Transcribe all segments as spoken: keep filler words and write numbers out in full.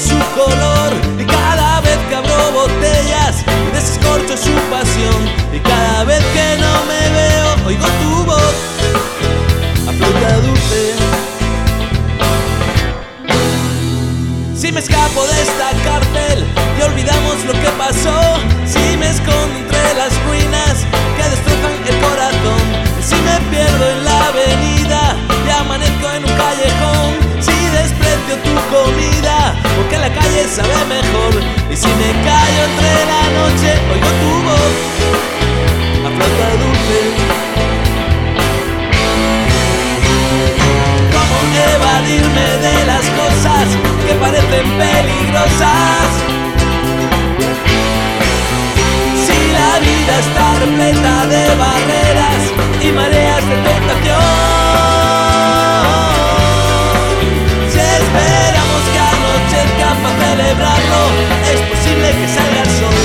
su color. Y cada vez que abro botellas descorcho su pasión. Y cada vez que no me veo oigo tu voz a flauta dulce. Si me escapo de esta cárcel y olvidamos lo que pasó, si me escondo entre las ruinas que destrozan el corazón, si me pierdo en la avenida y amanezco en un callejón, si desprecio tu comida porque la calle sabe mejor, y si me callo entre la noche oigo tu voz a flauta dulce. ¿Cómo evadirme de las cosas que parecen peligrosas? Si la vida está repleta de barreras y mareas de tentación, si esperamos que anochezca para celebrarlo, es posible que salga el sol.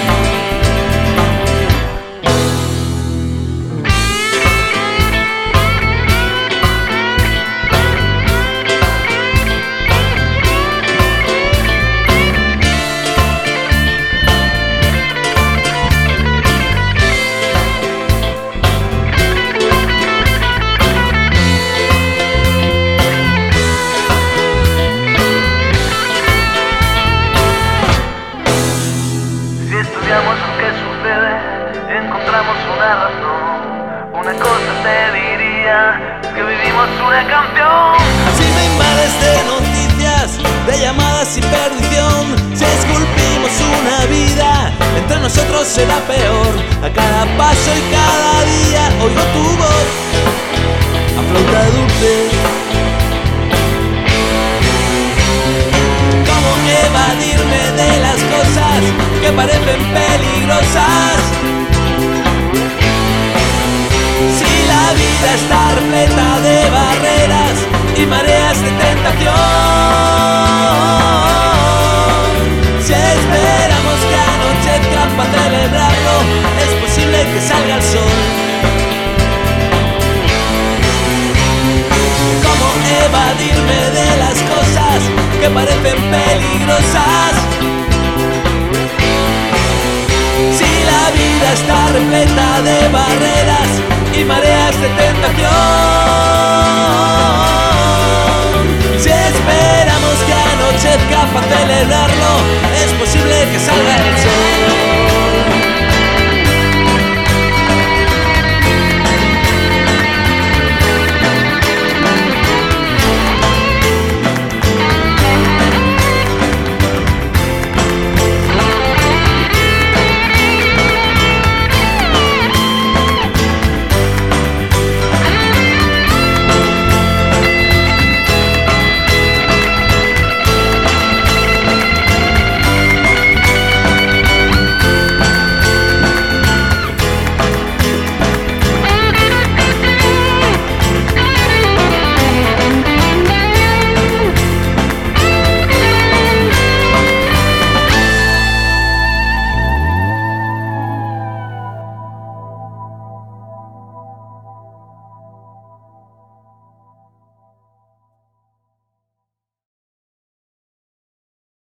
Encontramos una razón. Una cosa te diría, que vivimos una canción. Si me invades de noticias, de llamadas y perdición, si esculpimos una vida, entre nosotros será peor. A cada paso y cada día oigo tu voz a flauta dulce. ¿Cómo evadirme de las cosas que parecen peligrosas? Si la vida está repleta de barreras y mareas de tentación,